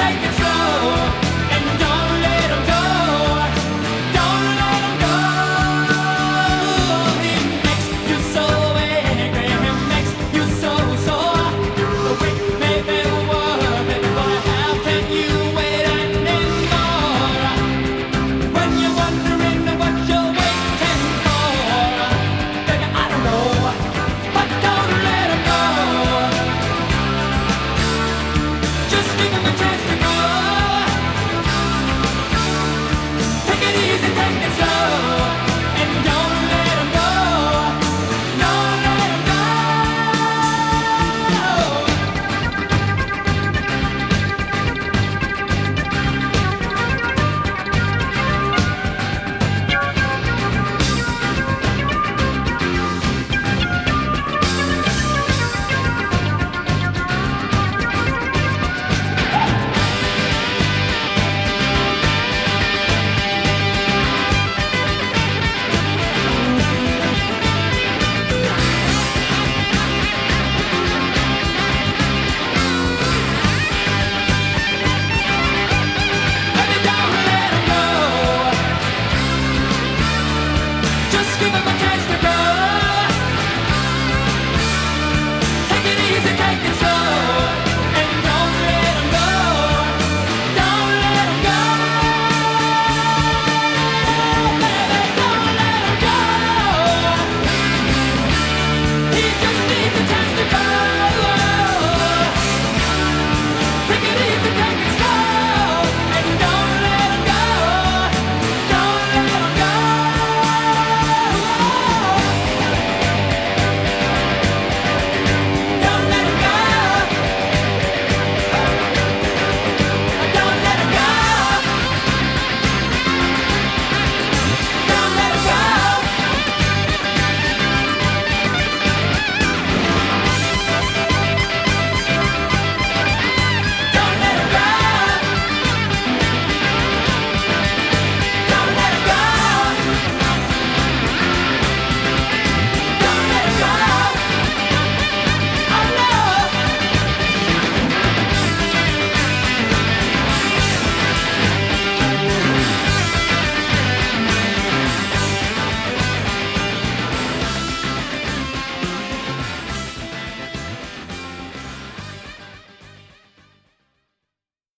take it slow and don't let him go. Don't let him go. He makes you so angry, he makes you so sore. The wait may be worth it, but how can you wait anymore? When you're wondering what you're waiting for, baby, I don't know, but don't let him go. Just give him a chance.